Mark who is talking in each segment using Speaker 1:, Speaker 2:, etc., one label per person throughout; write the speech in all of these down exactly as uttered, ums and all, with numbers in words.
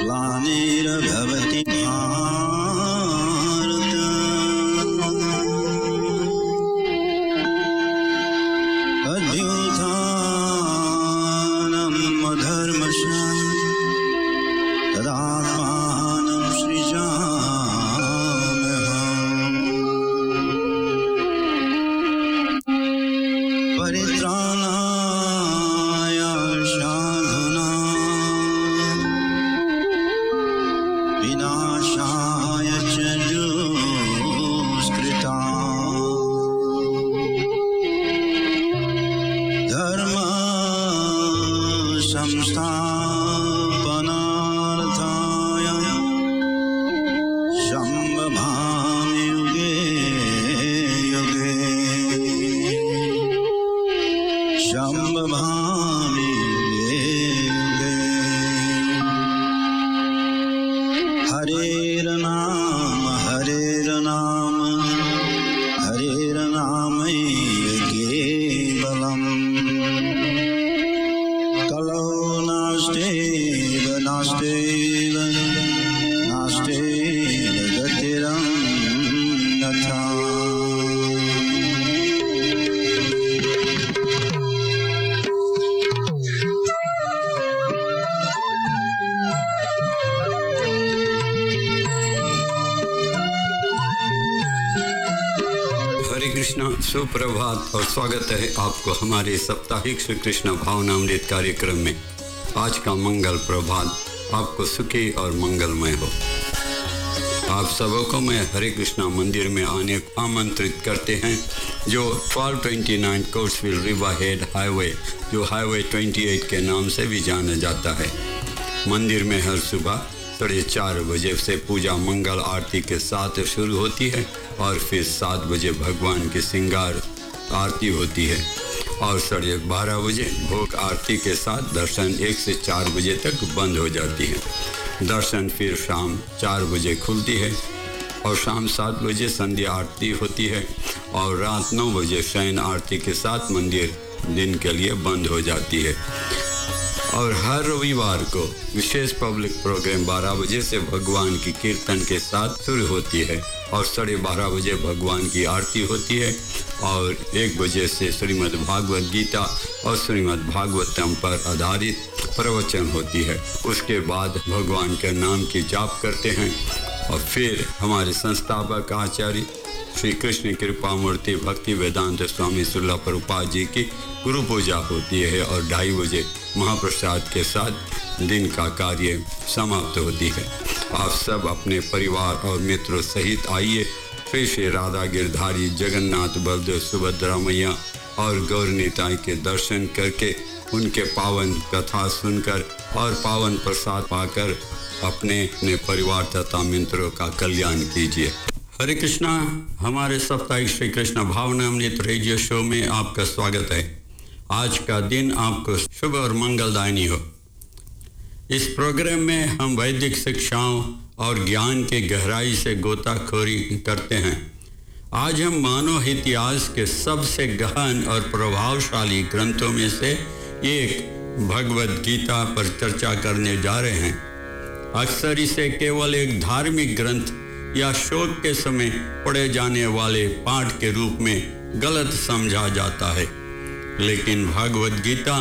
Speaker 1: ग्लानिर्भवति भारत अभ्युत्थानम् अधर्मस्य तदात्मानं सृजाम्यहम् परित्राणाय साधूनां विनाशाय च दुष्कृतां धर्म संस्थापनार्थाय संभवामि युगे युगे संभवामि युगे युगे हरेर्नाम हरेर्नाम हरेर्नामैव केवलम् कलौ नास्त्येव नास्त्येव नास्त्येव गतिरन्यथा
Speaker 2: हरे कृष्णा, सुप्रभात और स्वागत है आपको हमारे साप्ताहिक श्री कृष्ण भावनामृत कार्यक्रम में। आज का मंगल प्रभात आपको सुखी और मंगलमय हो। आप सबको मैं हरे कृष्णा मंदिर में आने आमंत्रित करते हैं, जो बारह सौ उनतीस कोर्सविल रिवरहेड हाईवे, जो हाईवे अट्ठाईस के नाम से भी जाना जाता है। मंदिर में हर सुबह साढ़े चार बजे से पूजा मंगल आरती के साथ शुरू होती है और फिर सात बजे भगवान की श्रृंगार आरती होती है और साढ़े बारह बजे भोग आरती के साथ दर्शन एक से चार बजे तक बंद हो जाती है। दर्शन फिर शाम चार बजे खुलती है और शाम सात बजे संध्या आरती होती है और रात नौ बजे शयन आरती के साथ मंदिर दिन के लिए बंद हो जाती है। और हर रविवार को विशेष पब्लिक प्रोग्राम बारह बजे से भगवान की कीर्तन के साथ शुरू होती है और साढ़े बारह बजे भगवान की आरती होती है और एक बजे से श्रीमद् भागवत गीता और श्रीमद् भागवतम पर आधारित प्रवचन होती है। उसके बाद भगवान के नाम की जाप करते हैं और फिर हमारे संस्थापक आचार्य श्री कृष्ण कृपा मूर्ति भक्ति वेदांत स्वामी श्रील प्रभुपाद जी की गुरु पूजा होती है और ढाई बजे महाप्रसाद के साथ दिन का कार्य समाप्त होती है। आप सब अपने परिवार और मित्रों सहित आइए, श्री श्री राधा गिरधारी जगन्नाथ बलदेव सुभद्रा मैया और गौर निताई के दर्शन करके उनके पावन कथा सुनकर और पावन प्रसाद पाकर अपने अपने परिवार तथा मित्रों का कल्याण कीजिए। हरे कृष्णा, हमारे साप्ताहिक श्री कृष्ण भावनामृत रेडियो शो में आपका स्वागत है। आज का दिन आपको शुभ और मंगलदायी हो। इस प्रोग्राम में हम वैदिक शिक्षाओं और ज्ञान के गहराई से गोताखोरी करते हैं। आज हम मानव इतिहास के सबसे गहन और प्रभावशाली ग्रंथों में से एक भगवद गीता पर चर्चा करने जा रहे हैं। अक्सर इसे केवल एक धार्मिक ग्रंथ या शोक के समय पढ़े जाने वाले पाठ के रूप में गलत समझा जाता है, लेकिन भगवद गीता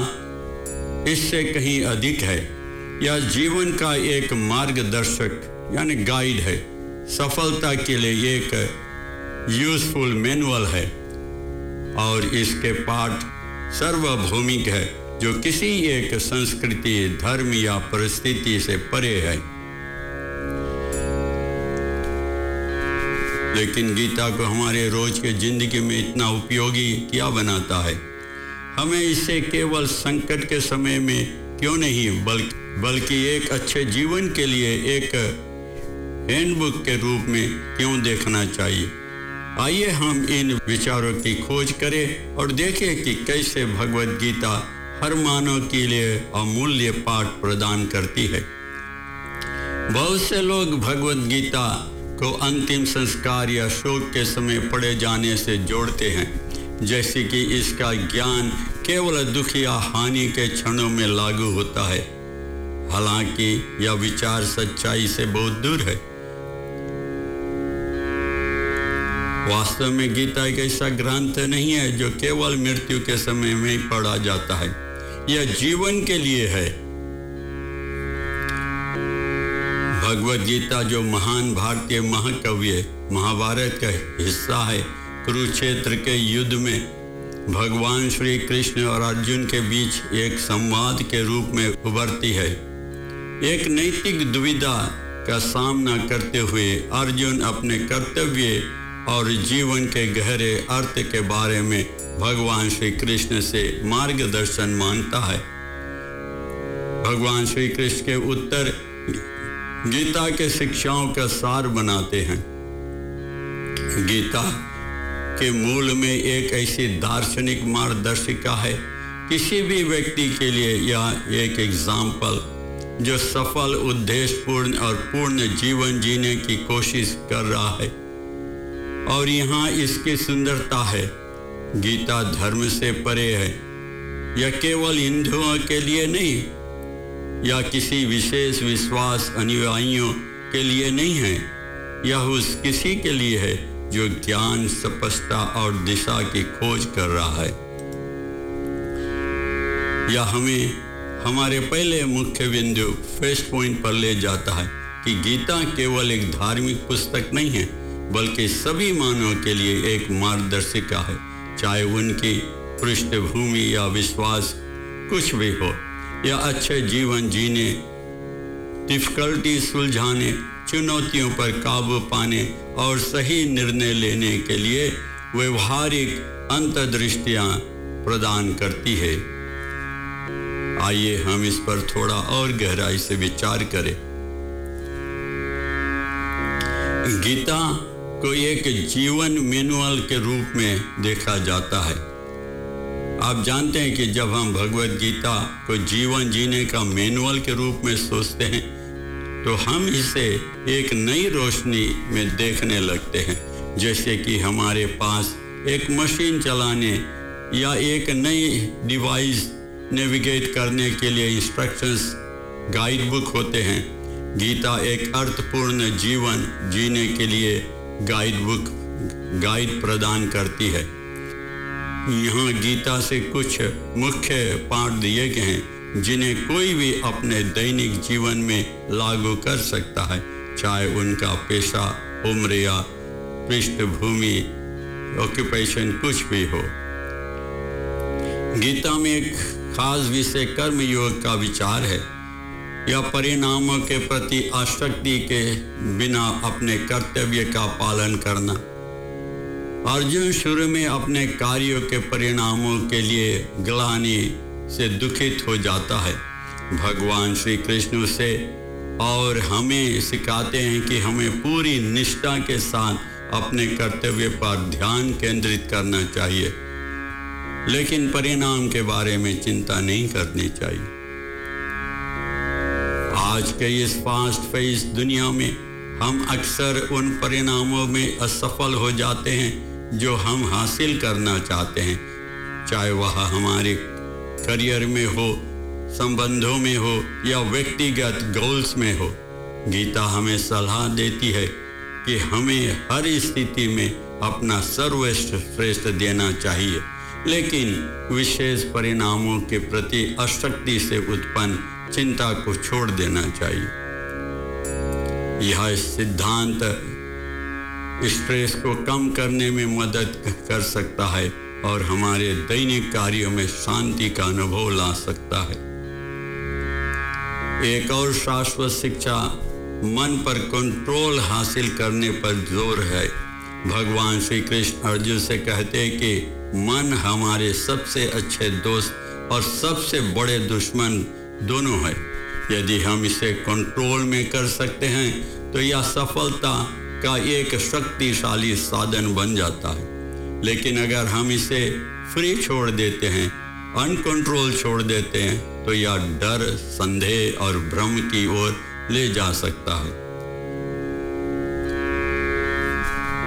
Speaker 2: इससे कहीं अधिक है। यह जीवन का एक मार्गदर्शक यानी गाइड है, सफलता के लिए एक यूजफुल मैनुअल है और इसके पाठ सार्वभौमिक है, जो किसी एक संस्कृति, धर्म या परिस्थिति से परे है। लेकिन गीता को हमारे रोज के जिंदगी में इतना उपयोगी क्या बनाता है? हमें इसे केवल संकट के समय में क्यों नहीं, बल्कि बल्कि एक अच्छे जीवन के लिए एक हैंडबुक के रूप में क्यों देखना चाहिए? आइए हम इन विचारों की खोज करें और देखें कि कैसे भगवद गीता हर मानव के लिए अमूल्य पाठ प्रदान करती है। बहुत से लोग भगवद गीता को अंतिम संस्कार या शोक के समय पढ़े जाने से जोड़ते हैं, जैसे कि इसका ज्ञान केवल दुख या हानि के क्षणों में लागू होता है। हालांकि यह विचार सच्चाई से बहुत दूर है। वास्तव में गीता एक ऐसा ग्रंथ नहीं है जो केवल मृत्यु के समय में ही पढ़ा जाता है। यह जीवन के लिए है। भगवद गीता जो महान भारतीय महाकाव्य महाभारत का हिस्सा है, कुरुक्षेत्र के युद्ध में भगवान श्री कृष्ण और अर्जुन के बीच एक संवाद के रूप में उभरती है। एक नैतिक दुविधा का सामना करते हुए अर्जुन अपने कर्तव्य और जीवन के गहरे अर्थ के बारे में भगवान श्री कृष्ण से मार्गदर्शन मांगता है। भगवान श्री कृष्ण के उत्तर गीता के शिक्षाओं का सार बनाते हैं। गीता के मूल में एक ऐसी दार्शनिक मार्गदर्शिका है, किसी भी व्यक्ति के लिए यह एक एग्जाम्पल जो सफल, उद्देश्यपूर्ण और पूर्ण जीवन जीने की कोशिश कर रहा है। और यहाँ इसकी सुंदरता है, गीता धर्म से परे है। यह केवल हिंदुओं के लिए नहीं या किसी विशेष विश्वास अनुयायियों के लिए नहीं है। यह उस किसी के लिए है जो ज्ञान, स्पष्टता और दिशा की खोज कर रहा है। यह हमें हमारे पहले मुख्य बिंदु फर्स्ट पॉइंट पर ले जाता है कि गीता केवल एक धार्मिक पुस्तक नहीं है, बल्कि सभी मानवों के लिए एक मार्गदर्शिका है, चाहे उनकी पृष्ठभूमि या विश्वास कुछ भी हो। यह अच्छे जीवन जीने, डिफिकल्टी सुलझाने, चुनौतियों पर काबू पाने और सही निर्णय लेने के लिए व्यवहारिक अंतर्दृष्टियां प्रदान करती है। आइए हम इस पर थोड़ा और गहराई से विचार करें। गीता को एक जीवन मैनुअल के रूप में देखा जाता है। आप जानते हैं कि जब हम भगवद गीता को जीवन जीने का मैनुअल के रूप में सोचते हैं तो हम इसे एक नई रोशनी में देखने लगते हैं, जैसे कि हमारे पास एक मशीन चलाने या एक नई डिवाइस नेविगेट करने के लिए इंस्ट्रक्शंस गाइड बुक होते हैं। गीता एक अर्थपूर्ण जीवन जीने के लिए गाइड बुक गाइड प्रदान करती है। यहाँ गीता से कुछ मुख्य पाठ दिए गए हैं जिन्हें कोई भी अपने दैनिक जीवन में लागू कर सकता है, चाहे उनका पेशा, उम्र या पृष्ठभूमि, ऑक्यूपेशन कुछ भी हो। गीता में एक खास विषय कर्मयोग का विचार है। यह परिणामों के प्रति आसक्ति के बिना अपने कर्तव्य का पालन करना। अर्जुन शुरू में अपने कार्यों के परिणामों के लिए ग्लानि से दुखित हो जाता है। भगवान श्री कृष्ण से और हमें सिखाते हैं कि हमें पूरी निष्ठा के साथ अपने कर्तव्य पर ध्यान केंद्रित करना चाहिए, लेकिन परिणाम के बारे में चिंता नहीं करनी चाहिए। आज के इस फास्ट पेस दुनिया में हम अक्सर उन परिणामों में असफल हो जाते हैं जो हम हासिल करना चाहते हैं, चाहे वह हमारे करियर में हो, संबंधों में हो या व्यक्तिगत गोल्स में हो। गीता हमें सलाह देती है कि हमें हर स्थिति में अपना सर्वश्रेष्ठ देना चाहिए, लेकिन विशेष परिणामों के प्रति आसक्ति से उत्पन्न चिंता को छोड़ देना चाहिए। यह सिद्धांत स्ट्रेस को कम करने में मदद कर सकता है और हमारे दैनिक कार्यों में शांति का अनुभव ला सकता है। एक और शाश्वत शिक्षा मन पर कंट्रोल हासिल करने पर जोर है। भगवान श्री कृष्ण अर्जुन से कहते हैं कि मन हमारे सबसे अच्छे दोस्त और सबसे बड़े दुश्मन दोनों है। यदि हम इसे कंट्रोल में कर सकते हैं तो यह सफलता का एक शक्तिशाली साधन बन जाता है, लेकिन अगर हम इसे फ्री छोड़ देते हैं, अनकंट्रोल छोड़ देते हैं, तो यह डर, संदेह और भ्रम की ओर ले जा सकता है।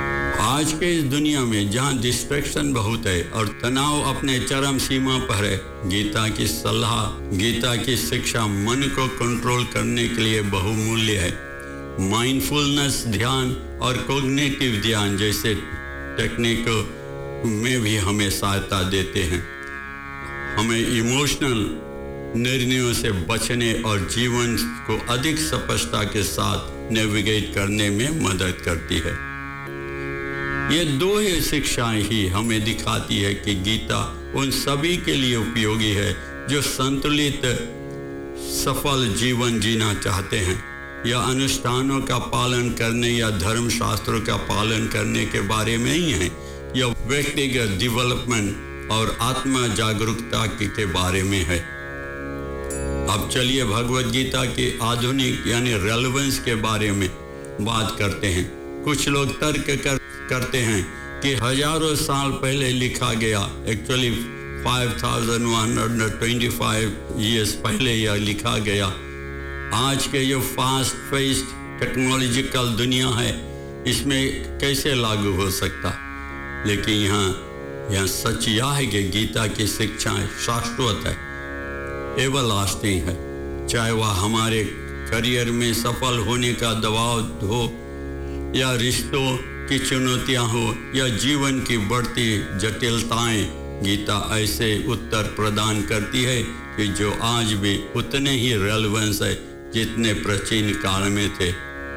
Speaker 2: आज के इस दुनिया में जहाँ डिस्ट्रैक्शन बहुत है और तनाव अपने चरम सीमा पर है, गीता की सलाह, गीता की शिक्षा मन को कंट्रोल करने के लिए बहुमूल्य है। माइंडफुलनेस ध्यान और कॉग्निटिव ध्यान जैसे टेक्निक में भी हमें सहायता देते हैं। हमें इमोशनल निर्णयों से बचने और जीवन को अधिक स्पष्टता के साथ नेविगेट करने में मदद करती है। ये दो ही शिक्षाएं ही हमें दिखाती है कि गीता उन सभी के लिए उपयोगी है जो संतुलित सफल जीवन जीना चाहते हैं, या अनुष्ठानों का पालन करने या धर्म शास्त्रों का पालन करने के बारे में ही है, या व्यक्तिगत डेवलपमेंट और आत्मा जागरूकता के बारे में है। अब चलिए भगवत गीता की आधुनिक यानी रेलेवेंस के बारे में बात करते हैं। कुछ लोग तर्क कर करते हैं कि हजारों साल पहले लिखा गया, actually five thousand one hundred twenty five years पहले यह लिखा गया। आज के जो फास्ट पेस्ड टेक्नोलॉजिकल दुनिया है, इसमें कैसे लागू हो सकता। लेकिन यहाँ यहाँ सच यह है कि गीता की शिक्षाएं शाश्वत है, एवरलास्टिंग है। चाहे वह हमारे करियर में सफल होने का दबाव हो, या रिश्तों की चुनौतियां हो, या जीवन की बढ़ती जटिलताएं, गीता ऐसे उत्तर प्रदान करती है कि जो आज भी उतने ही रेलेवेंस है जितने प्राचीन काल में थे।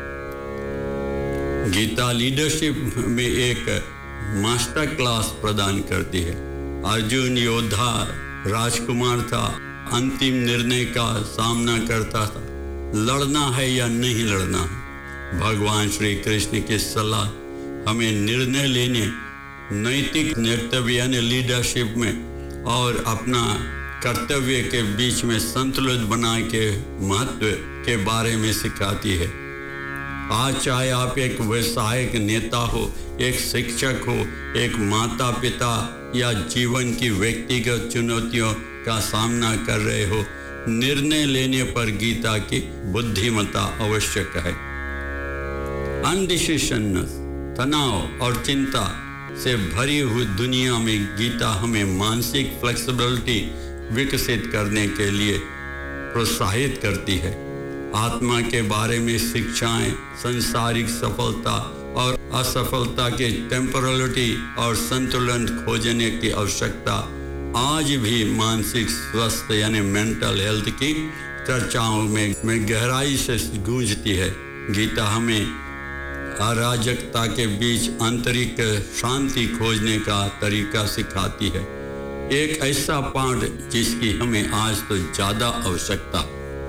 Speaker 2: गीता लीडरशिप में एक मास्टर क्लास प्रदान करती है। अर्जुन योद्धा राजकुमार था, अंतिम निर्णय का सामना करता था, लड़ना है या नहीं लड़ना है। भगवान श्री कृष्ण की सलाह हमें निर्णय लेने, नैतिक नेतृत्व यानी लीडरशिप में और अपना कर्तव्य के बीच में संतुलन बनाए के महत्व के बारे में सिखाती है। आज चाहे आप एक व्यवसायिक नेता हो, एक शिक्षक हो, एक माता पिता, या जीवन की व्यक्तिगत चुनौतियों का सामना कर रहे हो, निर्णय लेने पर गीता की बुद्धिमत्ता आवश्यक है। अनडिसिशननेस, तनाव और चिंता से भरी हुई दुनिया में गीता हमें मानसिक फ्लेक्सिबिलिटी विकसित करने के लिए प्रोत्साहित करती है। आत्मा के बारे में शिक्षाएं, सांसारिक सफलता और असफलता के टेम्परलिटी और संतुलन खोजने की आवश्यकता आज भी मानसिक स्वास्थ्य यानी मेंटल हेल्थ की चर्चाओं में, में गहराई से गूंजती है। गीता हमें अराजकता के बीच आंतरिक शांति खोजने का तरीका सिखाती है, एक ऐसा पाठ जिसकी हमें आज तो ज्यादा आवश्यकता।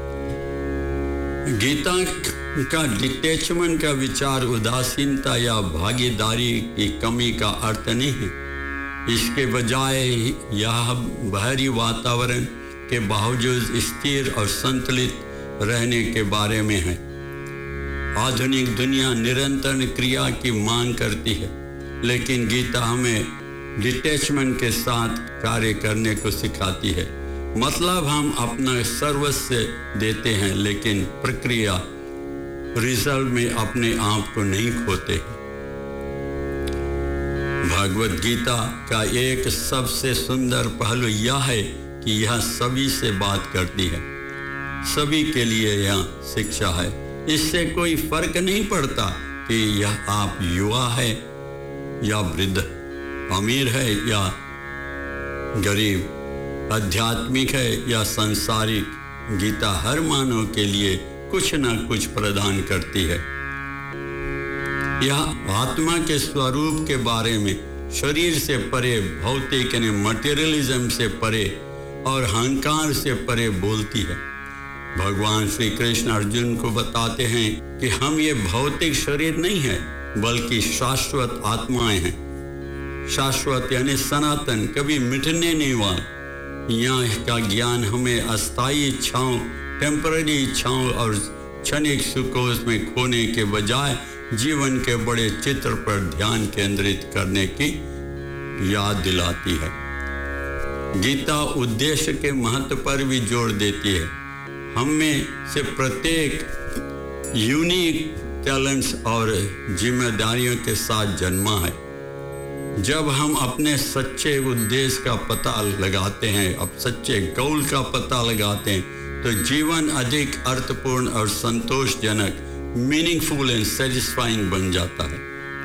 Speaker 2: गीता का डिटैचमेंट का विचार उदासीनता या भागीदारी की कमी का अर्थ नहीं है। इसके बजाय यह बाहरी वातावरण के बावजूद स्थिर और संतुलित रहने के बारे में है। आधुनिक दुनिया निरंतर क्रिया की मांग करती है, लेकिन गीता हमें डिटैचमेंट के साथ कार्य करने को सिखाती है। मतलब हम अपना सर्वस्व देते हैं, लेकिन प्रक्रिया रिजल्ट में अपने आप को नहीं खोते। भगवत गीता का एक सबसे सुंदर पहलू यह है कि यह सभी से बात करती है, सभी के लिए यह शिक्षा है। इससे कोई फर्क नहीं पड़ता कि यह आप युवा है या वृद्ध, अमीर है या गरीब, आध्यात्मिक है या सांसारिक, गीता हर मानव के लिए कुछ न कुछ प्रदान करती है। यह आत्मा के स्वरूप के बारे में, शरीर से परे, भौतिक यानी मटेरियलिज्म से परे और अहंकार से परे बोलती है। भगवान श्री कृष्ण अर्जुन को बताते हैं कि हम ये भौतिक शरीर नहीं है, बल्कि शाश्वत आत्माएं हैं। शाश्वत यानी सनातन, कभी मिटने नहीं वाला। यहाँ का ज्ञान हमें अस्थायी इच्छाओं, टेम्पररी इच्छाओं और क्षणिक सुखों में खोने के बजाय जीवन के बड़े चित्र पर ध्यान केंद्रित करने की याद दिलाती है। गीता उद्देश्य के महत्व पर भी जोर देती है। हम में से प्रत्येक यूनिक टैलेंट्स और जिम्मेदारियों के साथ जन्मा है। जब हम अपने सच्चे उद्देश्य का पता लगाते हैं, अब सच्चे गोल का पता लगाते हैं, तो जीवन अधिक अर्थपूर्ण और संतोषजनक, मीनिंगफुल एंड सेटिस्फाइंग बन जाता है।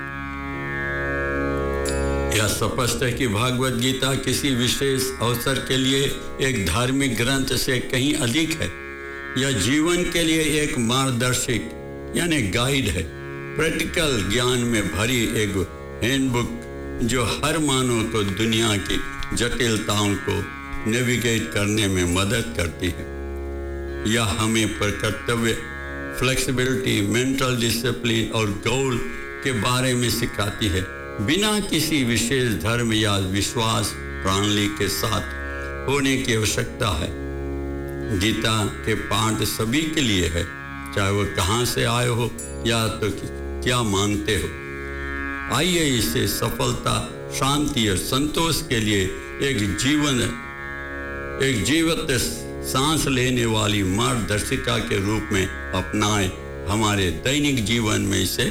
Speaker 2: यह स्पष्ट है कि भागवत गीता किसी विशेष अवसर के लिए एक धार्मिक ग्रंथ से कहीं अधिक है। यह जीवन के लिए एक मार्गदर्शक यानी गाइड है, प्रैक्टिकल ज्ञान में भरी एक हैंडबुक जो हर मानव को दुनिया की जटिलताओं को नेविगेट करने में मदद करती है। यह हमें कर्तव्य, फ्लेक्सिबिलिटी, मेंटल डिसिप्लिन और गोल के बारे में सिखाती है, बिना किसी विशेष धर्म या विश्वास प्रणाली के साथ होने की आवश्यकता है। गीता के पाठ सभी के लिए है, चाहे वो कहाँ से आए हो या तो क्या मानते हो। आइए इसे सफलता, शांति और संतोष के लिए एक जीवन एक जीवित सांस लेने वाली मार्गदर्शिका के रूप में अपनाएं। हमारे दैनिक जीवन में इसे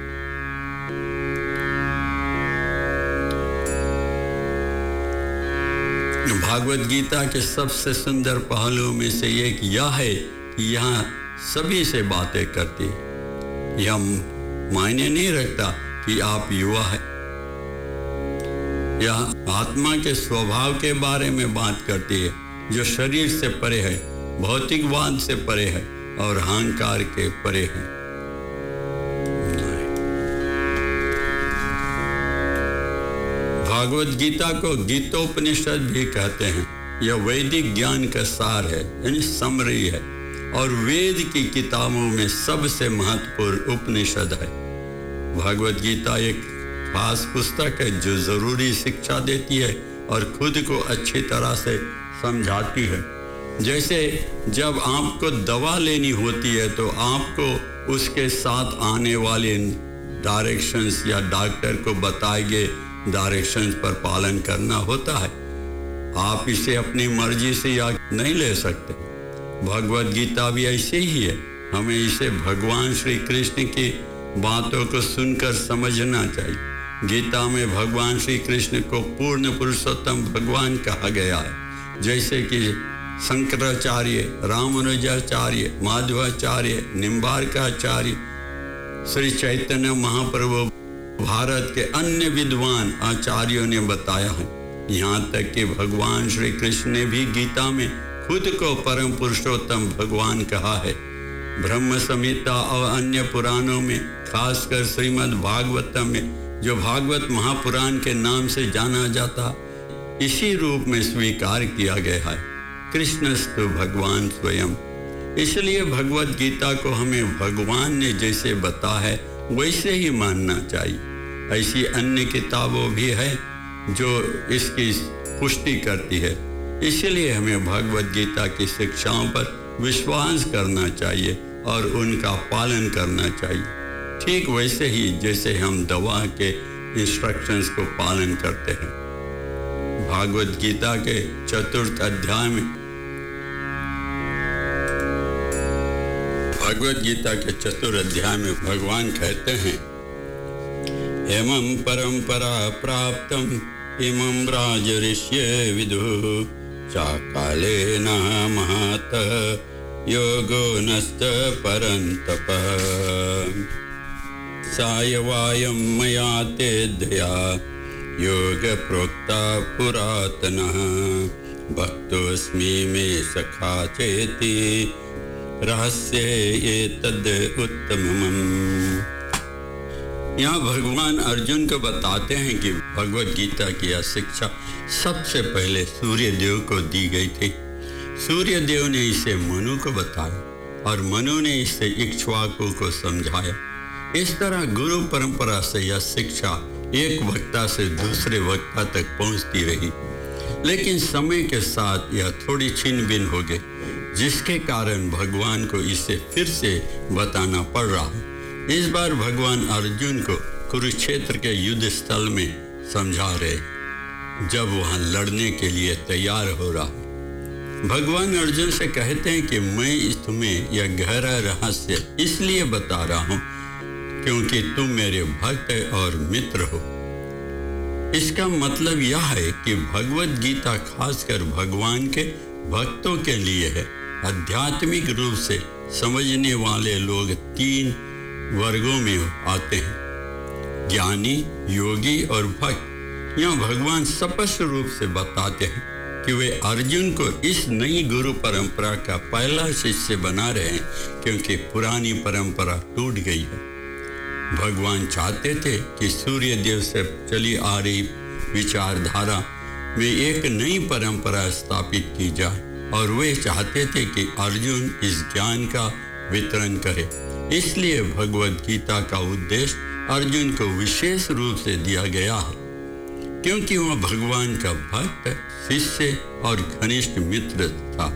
Speaker 2: भागवत गीता के सबसे सुंदर पहलुओं में से एक यह है कि यहाँ सभी से बातें करती है। यह मायने नहीं रखता कि आप युवा है। यह आत्मा के स्वभाव के बारे में बात करती है, जो शरीर से परे है, भौतिकवाद से परे है और अहंकार के परे है। भागवत गीता को गीतोपनिषद भी कहते हैं। यह वैदिक ज्ञान का सार है, यानी समरी है, और वेद की किताबों में सबसे महत्वपूर्ण उपनिषद है। भागवत गीता एक खास पुस्तक है जो जरूरी शिक्षा देती है और खुद को अच्छी तरह से समझाती है। जैसे जब आपको दवा लेनी होती है तो आपको उसके साथ आने वाले डायरेक्शंस या डॉक्टर को बताए गए डायरेक्शंस पर पालन करना होता है। आप इसे अपनी मर्जी से या नहीं ले सकते। भगवत गीता भी ऐसे ही है। हमें इसे भगवान श्री कृष्ण की बातों को सुनकर समझना चाहिए। गीता में भगवान श्री कृष्ण को पूर्ण पुरुषोत्तम भगवान कहा गया है, जैसे कि शंकराचार्य, रामानुजाचार्य, माधवाचार्य, निम्बार्काचार्य, श्री चैतन्य महाप्रभु, भारत के अन्य विद्वान आचार्यों ने बताया है। यहाँ तक कि भगवान श्री कृष्ण ने भी गीता में खुद को परम पुरुषोत्तम भगवान कहा है। ब्रह्म संहिता और अन्य पुराणों में, खासकर श्रीमद् भागवतम में, जो भागवत महापुराण के नाम से जाना जाता, इसी रूप में स्वीकार किया गया है। कृष्णस्तु भगवान स्वयं। इसलिए भगवत गीता को हमें भगवान ने जैसे बताया है वैसे ही मानना चाहिए। ऐसी अन्य किताबों भी है जो इसकी पुष्टि करती है। इसलिए हमें भगवत गीता की शिक्षाओं पर विश्वास करना चाहिए और उनका पालन करना चाहिए, ठीक वैसे ही जैसे हम दवा के इंस्ट्रक्शंस को पालन करते हैं। भागवत गीता के चतुर्थ अध्याय में भगवत गीता के चतुर्थ अध्याय में भगवान कहते हैं, एमं परंपरा प्राप्तम इमं राजऋष्ये विदुः चाकाले न महत योगो नस्त परन्तपः सायवायं मया ते दया योग प्रोक्ता पुरातनः भक्तोऽस्मि मे सखा चेति रहस्य एतद् उत्तमम्। यहाँ भगवान अर्जुन को बताते हैं कि भगवत गीता की यह शिक्षा सबसे पहले सूर्य देव को दी गई थी। सूर्य देव ने इसे मनु को बताया और मनु ने इसे इक्ष्वाकु को समझाया। इस तरह गुरु परंपरा से यह शिक्षा एक वक्ता से दूसरे वक्ता तक पहुंचती रही, लेकिन समय के साथ यह थोड़ी छिन भिन्न हो गई, जिसके कारण भगवान को इसे फिर से बताना पड़ रहा है। इस बार भगवान अर्जुन को कुरुक्षेत्र के युद्ध स्थल में समझा रहे, जब वहां लड़ने के लिए तैयार हो रहा है। भगवान अर्जुन से कहते हैं कि मैं तुम्हें यह गहरा रहस्य इसलिए बता रहा हूँ क्योंकि तुम मेरे भक्त और मित्र हो। इसका मतलब यह है कि भगवत गीता खासकर भगवान के भक्तों के लिए है। आध्यात्मिक रूप से समझने वाले लोग तीन वर्गों में आते हैं, ज्ञानी, योगी और भक्त। यहाँ भगवान स्पष्ट रूप से बताते हैं कि वे अर्जुन को इस नई गुरु परंपरा का पहला शिष्य बना रहे हैं, क्योंकि पुरानी परंपरा टूट गई है। भगवान चाहते थे कि सूर्य देव से चली आ रही विचारधारा में एक नई परंपरा स्थापित की जाए, और वे चाहते थे कि अर्जुन इस ज्ञान का वितरण करे। इसलिए भगवत गीता का उद्देश्य अर्जुन को विशेष रूप से दिया गया है, क्योंकि वह भगवान का भक्त, शिष्य और घनिष्ठ मित्र था।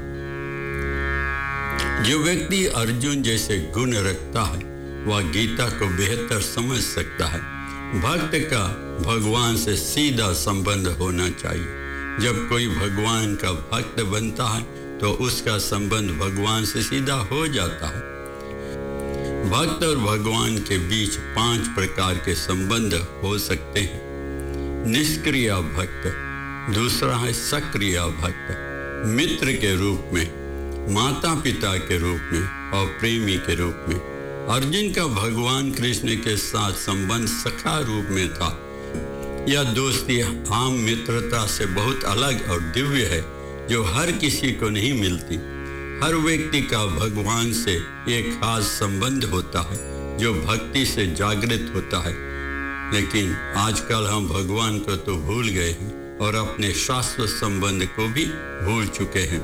Speaker 2: जो व्यक्ति अर्जुन जैसे गुण रखता है वह गीता को बेहतर समझ सकता है। भक्त का भगवान से सीधा संबंध होना चाहिए। जब कोई भगवान का भक्त बनता है तो उसका संबंध भगवान से सीधा हो जाता है। भक्त और भगवान के बीच पांच प्रकार के संबंध हो सकते हैं। निष्क्रिय भक्त, दूसरा है सक्रिय भक्त, मित्र के रूप में, माता पिता के रूप में और प्रेमी के रूप में। अर्जुन का भगवान कृष्ण के साथ संबंध सखा रूप में था। यह दोस्ती आम मित्रता से बहुत अलग और दिव्य है, जो हर किसी को नहीं मिलती। हर व्यक्ति का भगवान से एक खास संबंध होता है जो भक्ति से जागृत होता है, लेकिन आजकल हम भगवान को तो भूल गए हैं और अपने शाश्वत संबंध को भी भूल चुके हैं।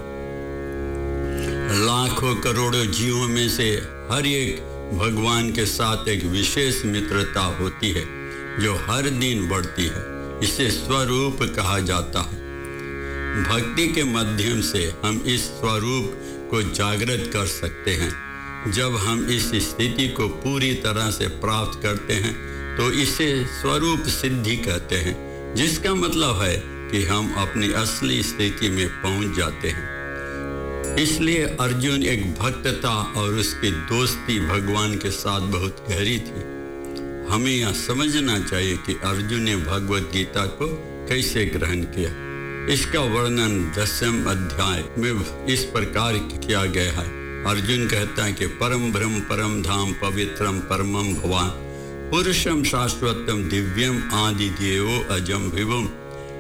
Speaker 2: लाखों करोड़ों जीवों में से हर एक भगवान के साथ एक विशेष मित्रता होती है जो हर दिन बढ़ती है। इसे स्वरूप कहा जाता है। भक्ति के माध्यम से हम इस स्वरूप को जागृत कर सकते हैं। जब हम इस स्थिति को पूरी तरह से प्राप्त करते हैं तो इसे स्वरूप सिद्धि कहते हैं, जिसका मतलब है कि हम अपनी असली स्थिति में पहुंच जाते हैं। इसलिए अर्जुन एक भक्त था और उसकी दोस्ती भगवान के साथ बहुत गहरी थी। हमें यह समझना चाहिए कि अर्जुन ने भगवत गीता को कैसे ग्रहण किया। इसका वर्णन दसम अध्याय में इस प्रकार किया गया है। अर्जुन कहता है कि परम ब्रह्म परम धाम पवित्रम परमम भवान पुरुषम शाश्वतम दिव्यम आदि देवो अजम विभुम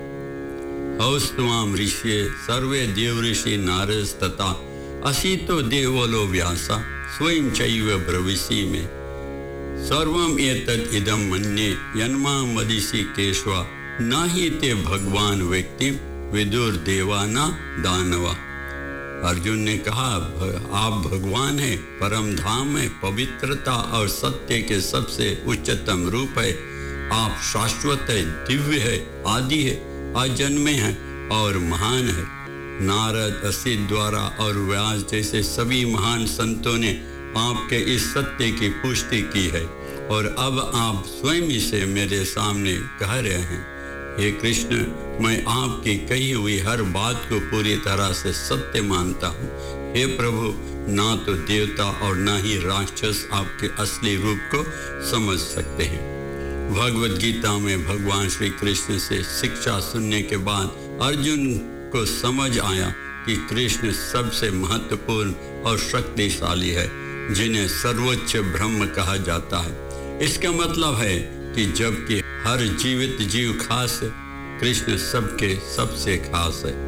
Speaker 2: हौस्त्वाम ऋषि सर्वे देव ऋषि नारद तथा असीतो देवलो व्यासा स्वयं चैव ब्रवीषि में सर्वम एतद् इदं मन्ये यन्मा मदिषि केशवा नाहि ते भगवान व्यक्ति विदुर देवाना दानवा। अर्जुन ने कहा, आप भगवान है, परम धाम है, पवित्रता और सत्य के सबसे उच्चतम रूप है। आप शाश्वत है, दिव्य है, आदि है, अजन्मे है और महान है। नारद, असित द्वारा और व्यास जैसे सभी महान संतों ने आपके इस सत्य की पुष्टि की है और अब आप स्वयं इसे मेरे सामने कह रहे हैं। हे कृष्ण, मैं आपकी कही हुई हर बात को पूरी तरह से सत्य मानता हूँ। हे प्रभु, ना तो देवता और ना ही राक्षस आपके असली रूप को समझ सकते हैं। भगवत गीता में भगवान श्री कृष्ण से शिक्षा सुनने के बाद अर्जुन को समझ आया कि कृष्ण सबसे महत्वपूर्ण और शक्तिशाली है, जिन्हें सर्वोच्च ब्रह्म कहा जाता है। इसका मतलब है कि जबकि हर जीवित जीव खास है, कृष्ण सबके सबसे खास है।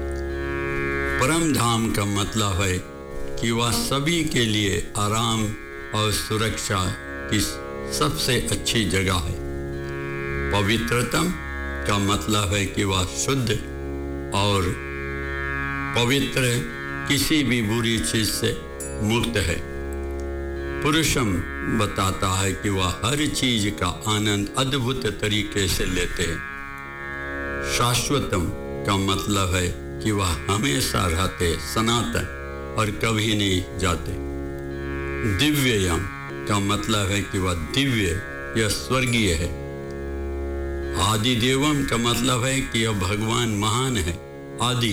Speaker 2: परम धाम का मतलब है कि वह सभी के लिए आराम और सुरक्षा की सबसे अच्छी जगह है। पवित्रतम का मतलब है कि वह शुद्ध और पवित्र, किसी भी बुरी चीज से मुक्त है। पुरुषम बताता है कि वह हर चीज का आनंद अद्भुत तरीके से लेते हैं। शाश्वतम का मतलब है कि वह हमेशा रहते, सनातन और कभी नहीं जाते। दिव्ययम का मतलब है कि वह दिव्य या स्वर्गीय है। आदि देवम का मतलब है कि यह भगवान महान है, आदि,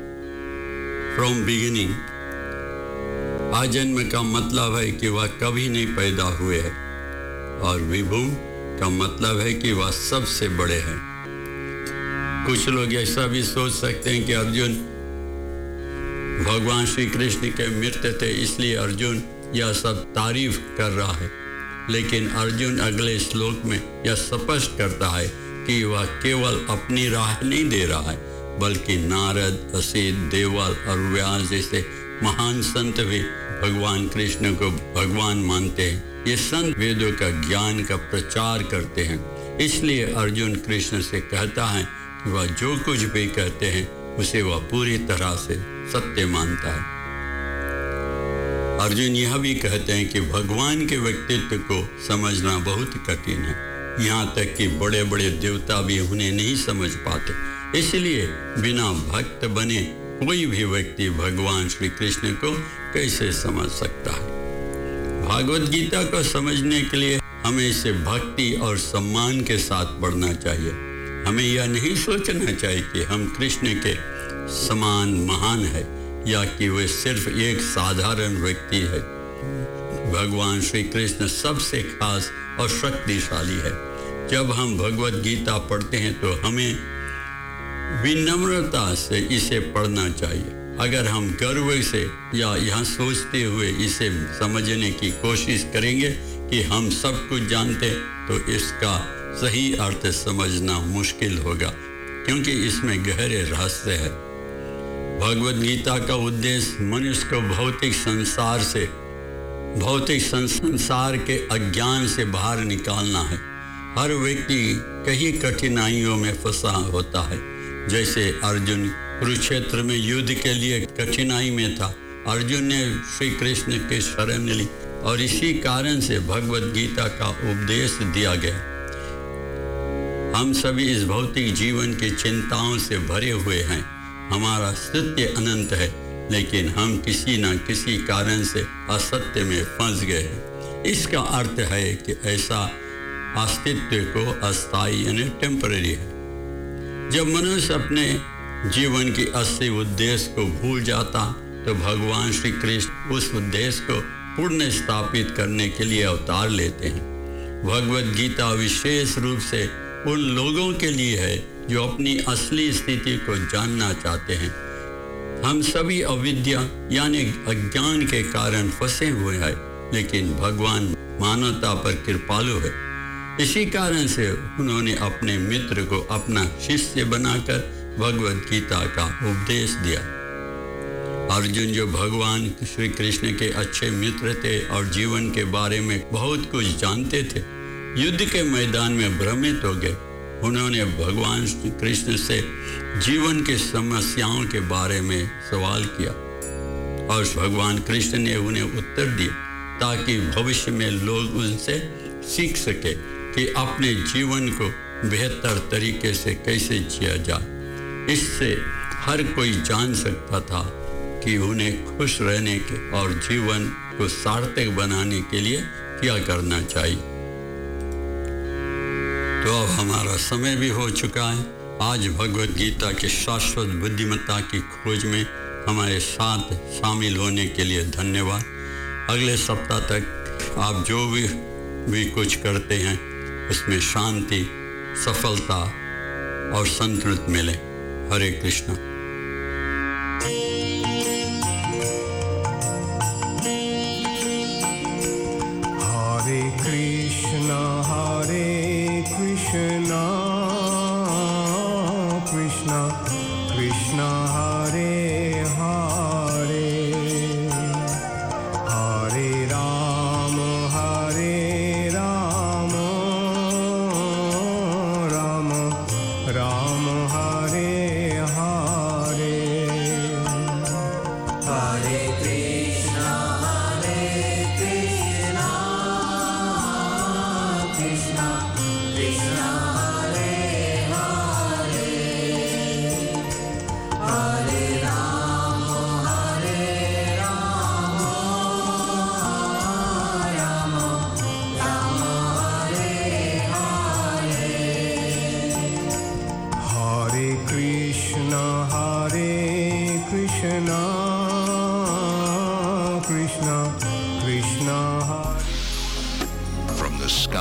Speaker 2: फ्रॉम बिगिनिंग। अजन्म का मतलब है कि वह कभी नहीं पैदा हुए हैं। और विभुम का मतलब है कि वह सबसे बड़े हैं। कुछ लोग ऐसा भी सोच सकते हैं कि अर्जुन भगवान श्री कृष्ण के मित्र थे, इसलिए अर्जुन यह सब तारीफ कर रहा है। लेकिन अर्जुन अगले श्लोक में यह स्पष्ट करता है कि वह केवल अपनी राह नहीं दे रहा है, बल्कि नारद, असित, देवल और व्यास जैसे महान संत भी भगवान कृष्ण को भगवान मानते हैं। ये संत वेदों का ज्ञान का प्रचार करते हैं, इसलिए अर्जुन कृष्ण से कहता है कि वह जो कुछ भी कहते हैं उसे वह पूरी तरह से सत्य मानता है। अर्जुन यह भी कहते हैं कि भगवान के व्यक्तित्व को समझना बहुत कठिन है, यहाँ तक कि बड़े बड़े देवता भी उन्हें नहीं समझ पाते। इसलिए बिना भक्त बने कोई भी व्यक्ति भगवान श्री कृष्ण को कैसे समझ सकता है। भागवत गीता को समझने के लिए हमें इसे भक्ति और सम्मान के साथ पढ़ना चाहिए। हमें यह नहीं सोचना चाहिए कि हम कृष्ण के समान महान है या कि वे सिर्फ एक साधारण व्यक्ति है। भगवान श्री कृष्ण सबसे खास और शक्तिशाली है। जब हम भगवत गीता पढ़ते हैं तो हमें विनम्रता से इसे पढ़ना चाहिए। अगर हम गर्व से या यह सोचते हुए इसे समझने की कोशिश करेंगे कि हम सब कुछ जानते, तो इसका सही अर्थ समझना मुश्किल होगा, क्योंकि इसमें गहरे रहस्य है। भगवत गीता का उद्देश्य मनुष्य को भौतिक संसार से भौतिक संसार के अज्ञान से बाहर निकालना है। हर व्यक्ति कई कठिनाइयों में फंसा होता है। जैसे अर्जुन कुरुक्षेत्र में युद्ध के लिए कठिनाई में था, अर्जुन ने श्री कृष्ण के शरण ली और इसी कारण से भगवत गीता का उपदेश दिया गया। हम सभी इस भौतिक जीवन की चिंताओं से भरे हुए हैं। हमारा सत्य अनंत है, लेकिन हम किसी न किसी कारण से असत्य में फंस गए हैं। इसका अर्थ है कि ऐसा अस्तित्व को अस्थायी यानी टेम्पररी है। जब मनुष्य अपने जीवन की असली उद्देश्य को भूल जाता, तो भगवान श्री कृष्ण उस उद्देश्य को पुनः स्थापित करने के लिए अवतार लेते हैं। भगवत गीता विशेष रूप से उन लोगों के लिए है जो अपनी असली स्थिति को जानना चाहते हैं। हम सभी अविद्या यानी अज्ञान के कारण फंसे हुए हैं, लेकिन भगवान मानवता पर कृपालु है। इसी कारण से उन्होंने अपने मित्र को अपना शिष्य बनाकर भगवत गीता का उपदेश दिया। अर्जुन जो भगवान श्री कृष्ण के अच्छे मित्र थे और जीवन के बारे में बहुत कुछ जानते थे, युद्ध के मैदान में भ्रमित हो गए। उन्होंने भगवान श्री कृष्ण से जीवन की समस्याओं के बारे में सवाल किया और भगवान कृष्ण ने उन्हें उत्तर दिए, ताकि भविष्य में लोग उनसे सीख सके कि अपने जीवन को बेहतर तरीके से कैसे जिया जाए। इससे हर कोई जान सकता था कि उन्हें खुश रहने के और जीवन को सार्थक बनाने के लिए क्या करना चाहिए। तो अब हमारा समय भी हो चुका है। आज भगवत गीता की शाश्वत बुद्धिमत्ता की खोज में हमारे साथ शामिल होने के लिए धन्यवाद। अगले सप्ताह तक आप जो भी भी कुछ करते हैं उसमें शांति, सफलता और संतुष्टि मिले। हरे कृष्णा।
Speaker 3: हरे कृष्णा हरे कृष्णा कृष्णा कृष्णा हरे हरे हरे राम हरे राम राम राम हरे हरे हरे कृष्णा हरे कृष्णा कृष्णा कृष्णा हरे हरे हरे राम हरे राम राम राम हरे हरे हरे कृष्णा हरे कृष्णा कृष्णा कृष्णा हरे
Speaker 4: From the sky.